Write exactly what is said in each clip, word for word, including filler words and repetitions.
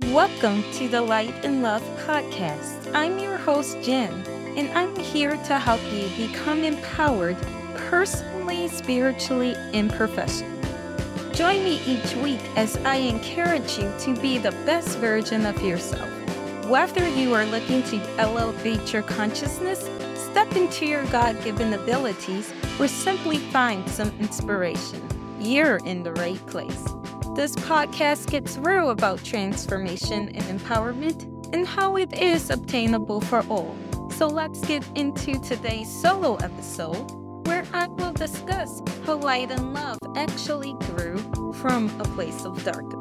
Welcome to the Light and Love podcast. I'm your host, Jen, and I'm here to help you become empowered personally, spiritually, and professionally. Join me each week as I encourage you to be the best version of yourself. Whether you are looking to elevate your consciousness, step into your God-given abilities, or simply find some inspiration, you're in the right place. This podcast gets real about transformation and empowerment and how it is obtainable for all. So let's get into today's solo episode where I will discuss how light and love actually grew from a place of darkness.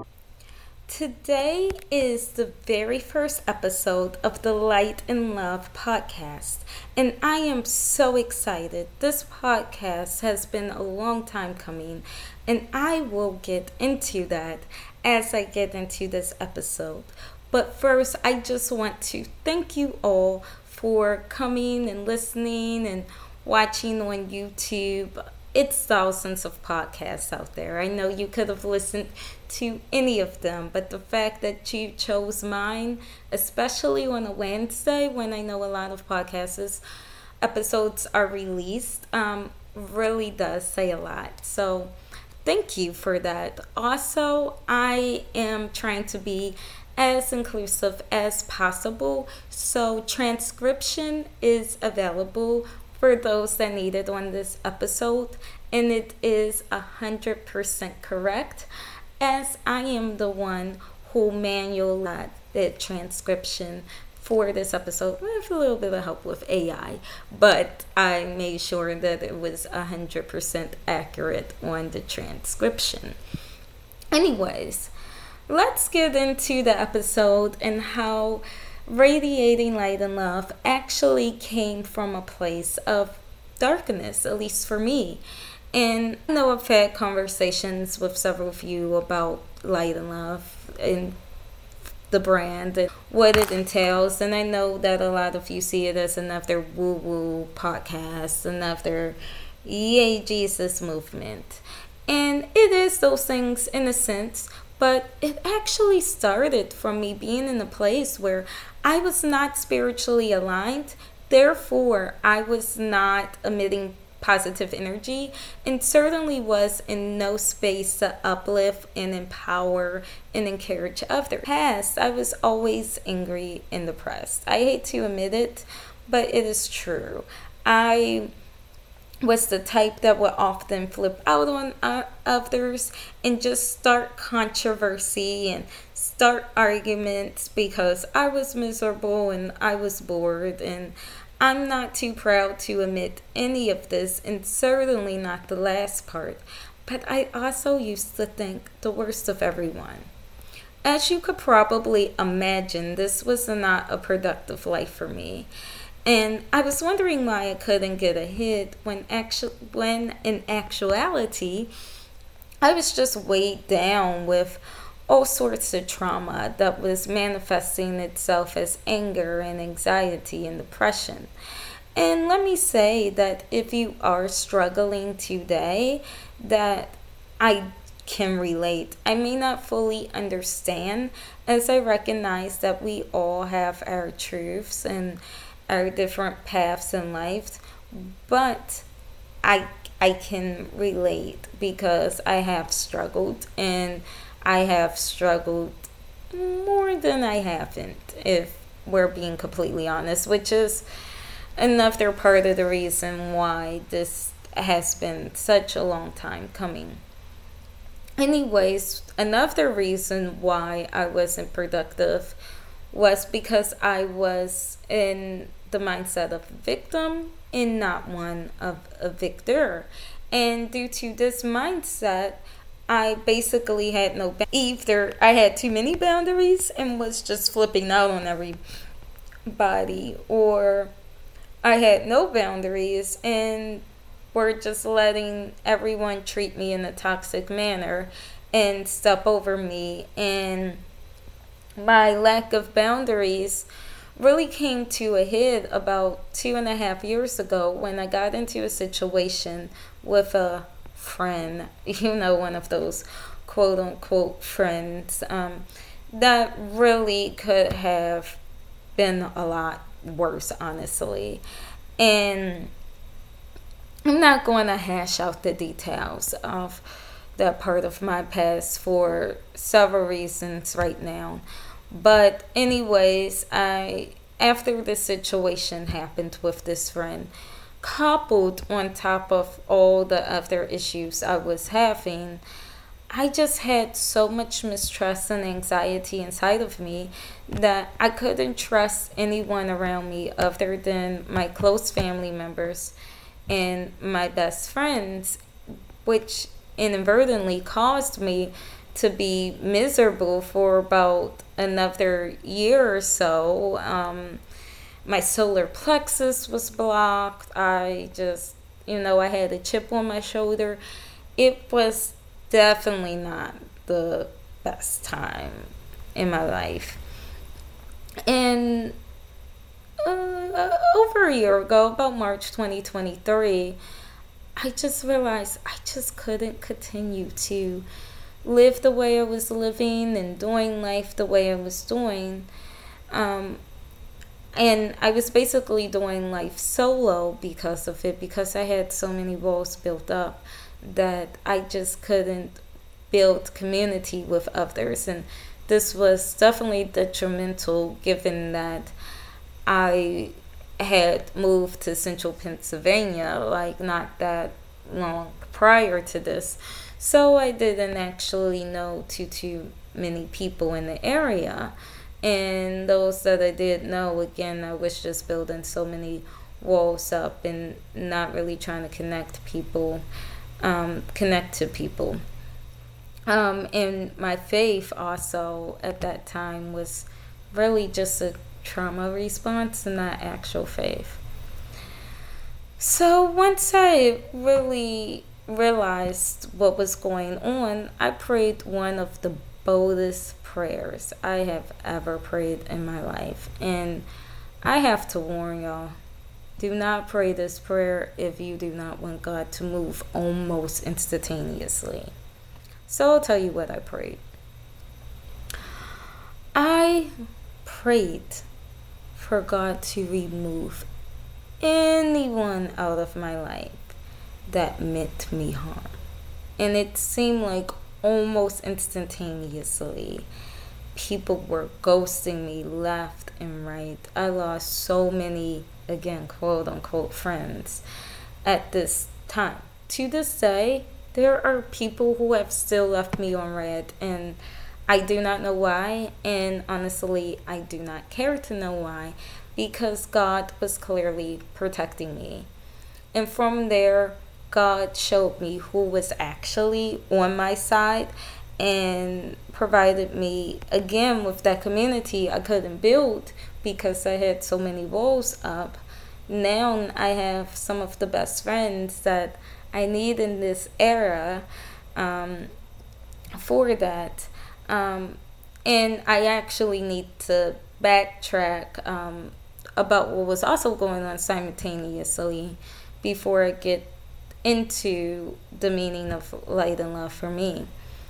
Today is the very first episode of the Light and Love podcast, and I am so excited. This podcast has been a long time coming, and I will get into that as I get into this episode. But first, I just want to thank you all for coming and listening and watching on YouTube. It's thousands of podcasts out there. I know you could have listened to any of them, but the fact that you chose mine, especially on a Wednesday when I know a lot of podcasts episodes are released, um, really does say a lot. So thank you for that. Also, I am trying to be as inclusive as possible, so transcription is available for those that need it on this episode, and it is one hundred percent correct, as I am the one who manually did transcription for this episode with a little bit of help with A I, but I made sure that it was one hundred percent accurate on the transcription. Anyways, let's get into the episode and how radiating light and love actually came from a place of darkness, at least for me. And I know I've had conversations with several of you about light and love and the brand and what it entails. And I know that a lot of you see it as another woo-woo podcast, another Yay Jesus movement. And it is those things in a sense, but it actually started from me being in a place where I was not spiritually aligned. Therefore, I was not emitting positive energy and certainly was in no space to uplift and empower and encourage others. Past, I was always angry and depressed. I hate to admit it, but it is true. I was the type that would often flip out on uh, others and just start controversy and start arguments because I was miserable and I was bored, and I'm not too proud to admit any of this, and certainly not the last part, but I also used to think the worst of everyone. As you could probably imagine, this was not a productive life for me. And I was wondering why I couldn't get ahead when actu- when in actuality, I was just weighed down with all sorts of trauma that was manifesting itself as anger and anxiety and depression. And let me say that if you are struggling today, that I can relate. I may not fully understand, as I recognize that we all have our truths and our different paths in life, but I I can relate because I have struggled, and I have struggled more than I haven't, if we're being completely honest, which is another part of the reason why this has been such a long time coming. Anyways, another reason why I wasn't productive was because I was in the mindset of a victim and not one of a victor. And due to this mindset, I basically had no, either I had too many boundaries and was just flipping out on everybody, or I had no boundaries and were just letting everyone treat me in a toxic manner and step over me. And my lack of boundaries really came to a head about two and a half years ago when I got into a situation with a friend, you know, one of those quote unquote friends. Um, that really could have been a lot worse, honestly. And I'm not going to hash out the details of that part of my past for several reasons right now. But anyways, I after this situation happened with this friend, coupled on top of all the other issues I was having, I just had so much mistrust and anxiety inside of me that I couldn't trust anyone around me other than my close family members and my best friends, which inadvertently caused me to be miserable for about another year or so. Um, my solar plexus was blocked. I just, you know, I had a chip on my shoulder. It was definitely not the best time in my life. And uh, over a year ago, about March twenty twenty-three, I just realized I just couldn't continue to live the way I was living and doing life the way I was doing. Um, and I was basically doing life solo because of it, because I had so many walls built up that I just couldn't build community with others. And this was definitely detrimental given that I had moved to central Pennsylvania like not that long prior to this. So I didn't actually know too too many people in the area. And those that I did know, again, I was just building so many walls up and not really trying to connect people, um, connect to people. Um, and my faith also at that time was really just a trauma response and not actual faith. So once I really realized what was going on, I prayed one of the boldest prayers I have ever prayed in my life. And I have to warn y'all, do not pray this prayer if you do not want God to move almost instantaneously. So I'll tell you what I prayed. I prayed for God to remove anyone out of my life that meant me harm. And it seemed like almost instantaneously people were ghosting me left and right. I lost so many, again, quote unquote, friends at this time. To this day, there are people who have still left me on red, and I do not know why, and honestly, I do not care to know why, because God was clearly protecting me. And from there, God showed me who was actually on my side and provided me, again, with that community I couldn't build because I had so many walls up. Now I have some of the best friends that I need in this era um, for that. Um, and I actually need to backtrack um, about what was also going on simultaneously before I get into the meaning of light and love for me.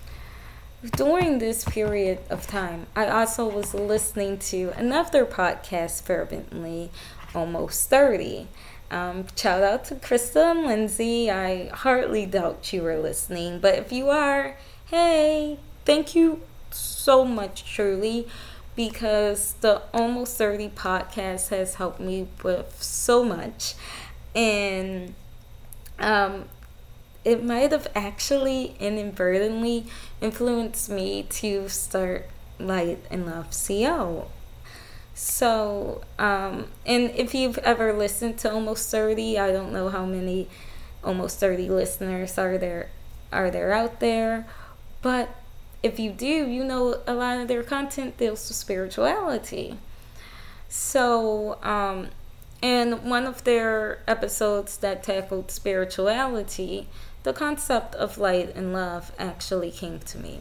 During this period of time, I also was listening to another podcast fervently, Almost thirty. Um, shout out to Krista and Lindsay. I hardly doubt you were listening, but if you are, hey, thank you so much, truly, because the Almost thirty podcast has helped me with so much. And um, it might have actually inadvertently influenced me to start Light and Love C O. So, um, and if you've ever listened to Almost thirty, I don't know how many Almost thirty listeners are there are there out there, but if you do, you know a lot of their content deals with spirituality. So, um, and one of their episodes that tackled spirituality, the concept of light and love actually came to me.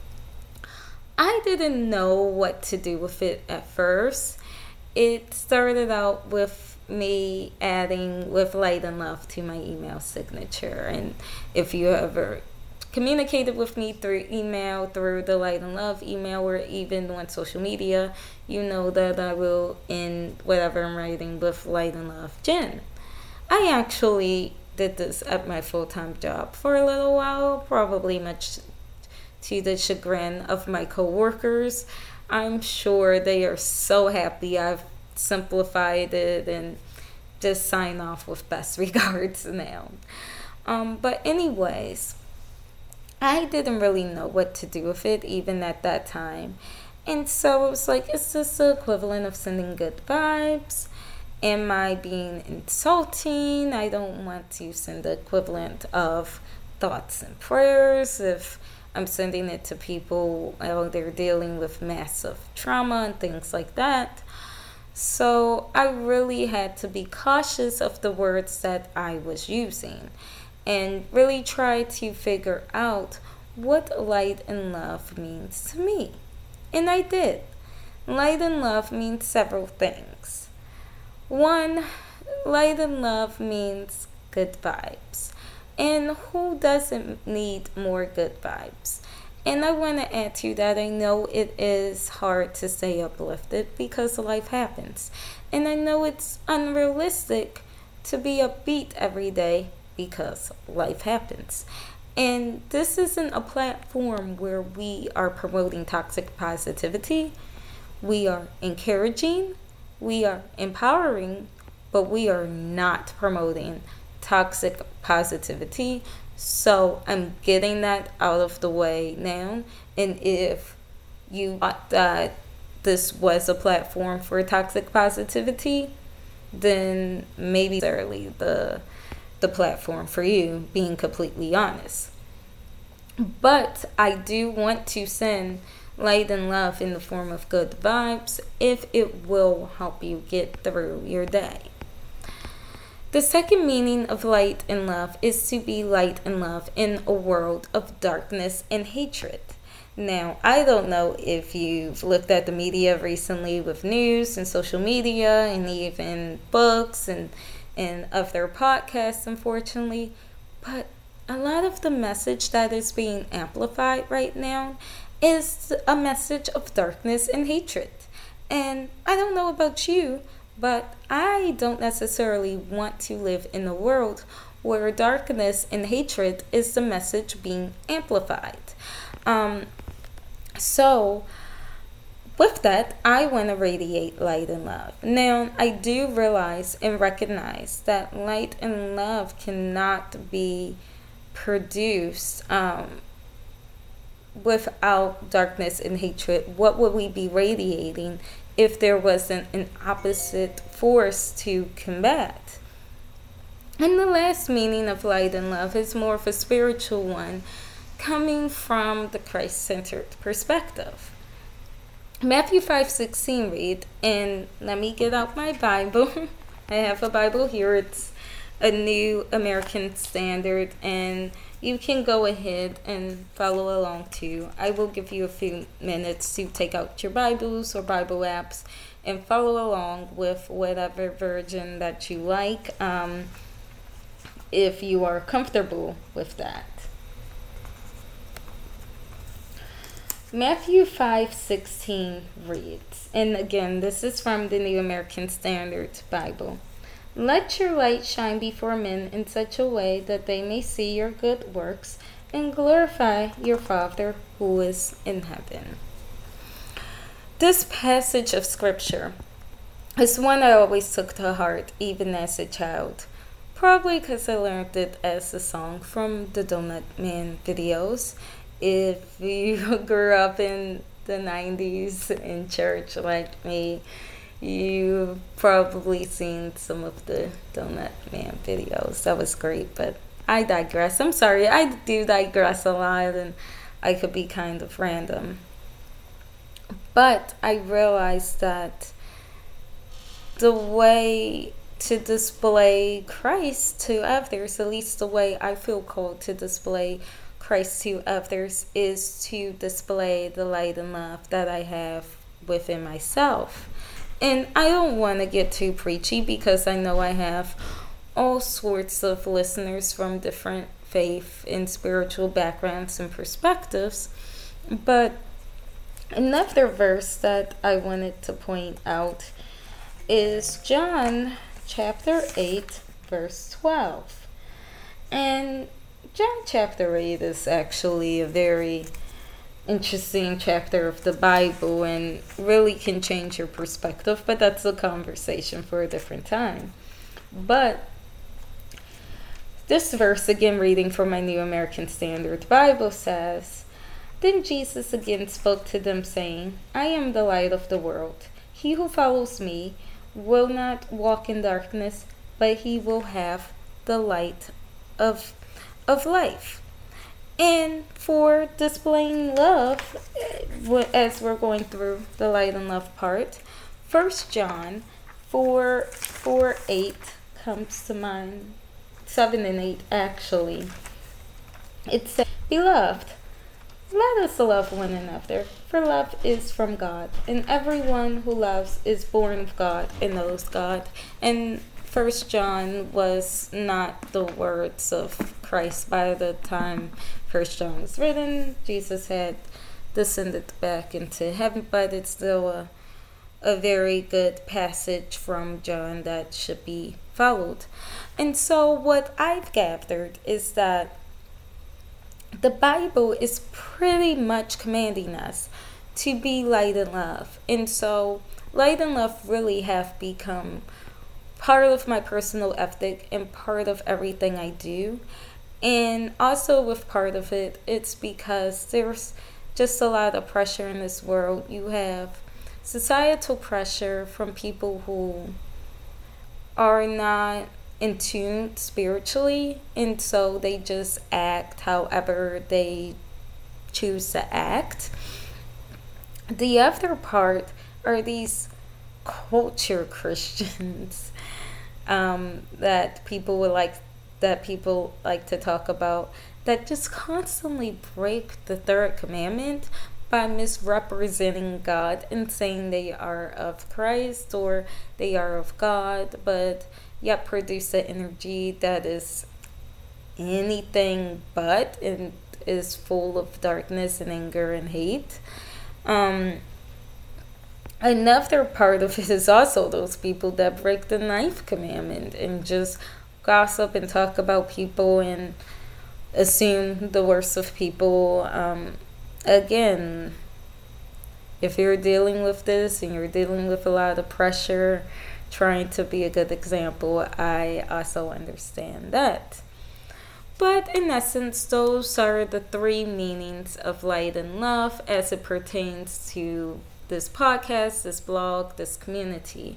I didn't know what to do with it at first. It started out with me adding with light and love to my email signature. And if you ever communicated with me through email, through the Light and Love email, or even on social media, you know that I will end whatever I'm writing with Light and Love Jen. I actually did this at my full-time job for a little while, probably much to the chagrin of my coworkers. I'm sure they are so happy I've simplified it and just sign off with best regards now. Um, but anyways, I didn't really know what to do with it even at that time. And so it was like, is this the equivalent of sending good vibes? Am I being insulting? I don't want to send the equivalent of thoughts and prayers if I'm sending it to people while they're dealing with massive trauma and things like that. So I really had to be cautious of the words that I was using and really try to figure out what light and love means to me. And I did. Light and love means several things. One, light and love means good vibes. And who doesn't need more good vibes? And I want to add to that, I know it is hard to stay uplifted because life happens. And I know it's unrealistic to be upbeat every day because life happens. And this isn't a platform where we are promoting toxic positivity. We are encouraging, we are empowering, but we are not promoting toxic positivity. So I'm getting that out of the way now. And if you thought that this was a platform for toxic positivity, then maybe necessarily the the platform for you, being completely honest. But I do want to send light and love in the form of good vibes if it will help you get through your day. The second meaning of light and love is to be light and love in a world of darkness and hatred. Now, I don't know if you've looked at the media recently with news and social media and even books and, and other podcasts, unfortunately, but a lot of the message that is being amplified right now is a message of darkness and hatred. And I don't know about you, but I don't necessarily want to live in a world where darkness and hatred is the message being amplified. Um, so, with that, I want to radiate light and love. Now, I do realize and recognize that light and love cannot be produced um, without darkness and hatred. What would we be radiating if there wasn't an opposite force to combat? And the last meaning of light and love is more of a spiritual one, coming from the Christ-centered perspective. Matthew five sixteen read, and let me get out my Bible. I have a Bible here. It's a New American Standard, and you can go ahead and follow along too. I will give you a few minutes to take out your Bibles or Bible apps and follow along with whatever version that you like, um, if you are comfortable with that. Matthew five sixteen reads, and again, this is from the New American Standard Bible. Let your light shine before men in such a way that they may see your good works and glorify your Father who is in heaven. This passage of scripture is one I always took to heart, even as a child. Probably because I learned it as a song from the Donut Man videos. If you grew up in the nineties in church like me, you've probably seen some of the Donut Man videos. That was great, but I digress. I'm sorry, I do digress a lot, and I could be kind of random. But I realized that the way to display Christ to others, at least the way I feel called to display Christ to others, is to display the light and love that I have within myself. And I don't want to get too preachy because I know I have all sorts of listeners from different faith and spiritual backgrounds and perspectives. But another verse that I wanted to point out is John chapter eight, verse twelve. And John chapter eight is actually a very interesting chapter of the Bible and really can change your perspective, but that's a conversation for a different time. But this verse, again reading from my New American Standard Bible, says, "Then Jesus again spoke to them, saying, I am the light of the world. He who follows me will not walk in darkness, but he will have the light of, of life." And for displaying love, as we're going through the light and love part, First John four, four, eight comes to mind. seven and eight, actually. It says, "Beloved, let us love one another, for love is from God, and everyone who loves is born of God and knows God." And First John was not the words of Christ by the time First John was written. Jesus had descended back into heaven, but it's still a, a very good passage from John that should be followed. And so what I've gathered is that the Bible is pretty much commanding us to be light and love. And so light and love really have become part of my personal ethic and part of everything I do. And also with part of it, it's because there's just a lot of pressure in this world. You have societal pressure from people who are not in tune spiritually, and so they just act however they choose to act. The other part are these culture Christians um, that people would like that people like to talk about, that just constantly break the third commandment by misrepresenting God and saying they are of Christ or they are of God, but yet produce an energy that is anything but and is full of darkness and anger and hate. Um, another part of it is also those people that break the ninth commandment and just gossip and talk about people and assume the worst of people. Um, again, if you're dealing with this and you're dealing with a lot of pressure, trying to be a good example, I also understand that. But in essence, those are the three meanings of light and love as it pertains to this podcast, this blog, this community.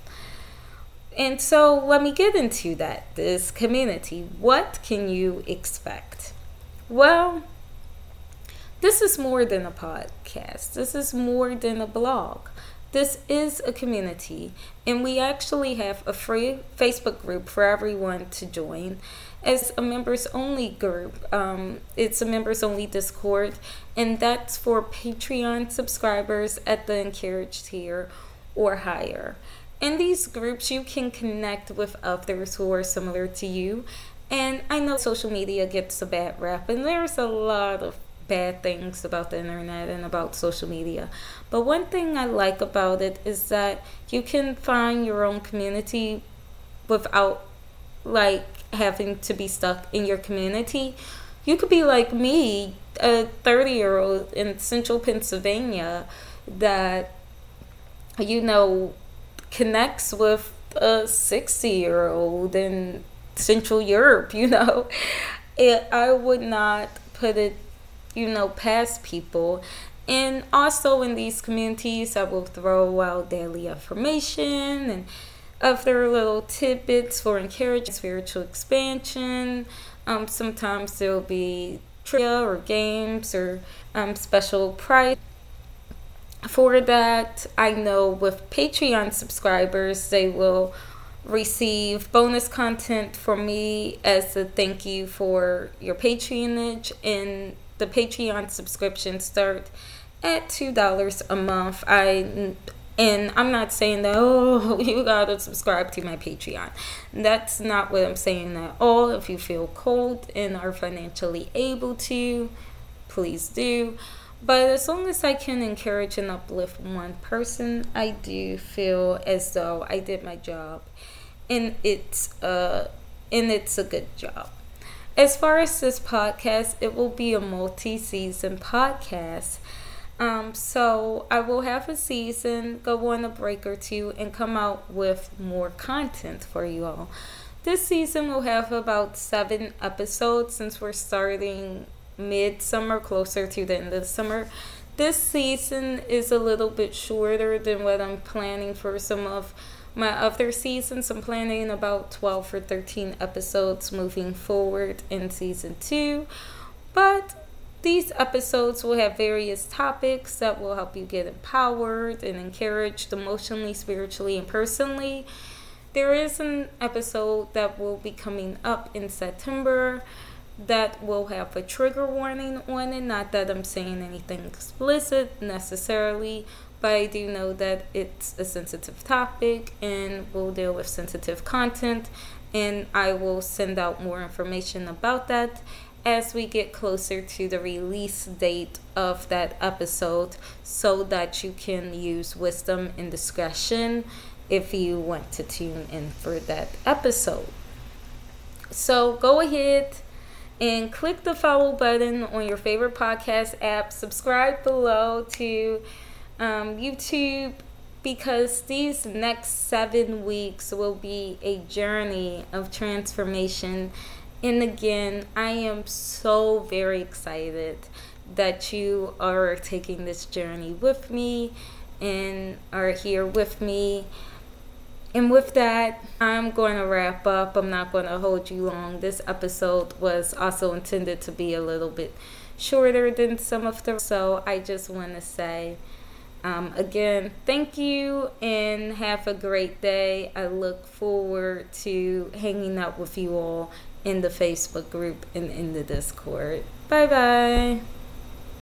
And so let me get into that, this community. What can you expect? Well, this is more than a podcast. This is more than a blog. This is a community, and we actually have a free Facebook group for everyone to join as a members only group. Um, it's a members only Discord, and that's for Patreon subscribers at the encouraged tier or higher. In these groups, you can connect with others who are similar to you. And I know social media gets a bad rap, and there's a lot of bad things about the internet and about social media. But one thing I like about it is that you can find your own community without like having to be stuck in your community. You could be like me, a thirty year old in central Pennsylvania that, you know, connects with a sixty year old in Central Europe, you know. It, I would not put it, you know, past people. And also in these communities, I will throw out daily affirmation and other little tidbits for encouraging spiritual expansion. Um, sometimes there will be trivia or games or um, special prize. For that, I know with Patreon subscribers, they will receive bonus content from me as a thank you for your patronage, and the Patreon subscriptions start at two dollars a month. I And I'm not saying that, oh, you gotta subscribe to my Patreon. That's not what I'm saying at all. If you feel cold and are financially able to, please do. But as long as I can encourage and uplift one person, I do feel as though I did my job. And it's uh and it's a good job. As far as this podcast, it will be a multi-season podcast. Um, so I will have a season, go on a break or two, and come out with more content for you all. This season will have about seven episodes since we're starting mid-summer, closer to the end of the summer. This season is a little bit shorter than what I'm planning for some of my other seasons. I'm planning about twelve or thirteen episodes moving forward in season two. But these episodes will have various topics that will help you get empowered and encouraged emotionally, spiritually, and personally. There is an episode that will be coming up in September that will have a trigger warning on it. Not that I'm saying anything explicit necessarily, but I do know that it's a sensitive topic and will deal with sensitive content. And I will send out more information about that as we get closer to the release date of that episode, so that you can use wisdom and discretion if you want to tune in for that episode. So go ahead and click the follow button on your favorite podcast app. Subscribe below to um, YouTube, because these next seven weeks will be a journey of transformation. And again, I am so very excited that you are taking this journey with me and are here with me. And with that, I'm going to wrap up. I'm not going to hold you long. This episode was also intended to be a little bit shorter than some of the, so I just want to say um, again, thank you and have a great day. I look forward to hanging out with you all in the Facebook group and in the Discord. Bye bye.